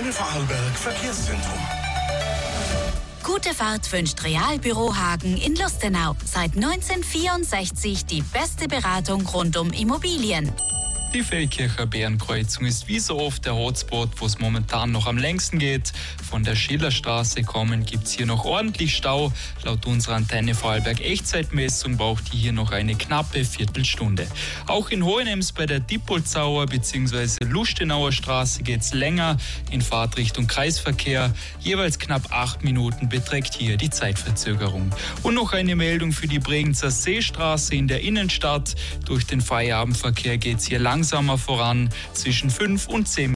Antenne Vorarlberg Verkehrszentrum. Gute Fahrt wünscht Realbüro Hagen in Lustenau. Seit 1964 die beste Beratung rund um Immobilien. Die Feldkircher Bärenkreuzung ist wie so oft der Hotspot, wo es momentan noch am längsten geht. Von der Schillerstraße kommen gibt es hier noch ordentlich Stau. Laut unserer Antenne Vorarlberg Echtzeitmessung braucht die hier noch eine knappe Viertelstunde. Auch in Hohenems bei der Diepoldsauer bzw. Lustenauer Straße geht es länger in Fahrtrichtung Kreisverkehr. Jeweils knapp 8 Minuten beträgt hier die Zeitverzögerung. Und noch eine Meldung für die Bregenzer Seestraße in der Innenstadt. Durch den Feierabendverkehr geht es hier langsamer voran, zwischen 5 und 10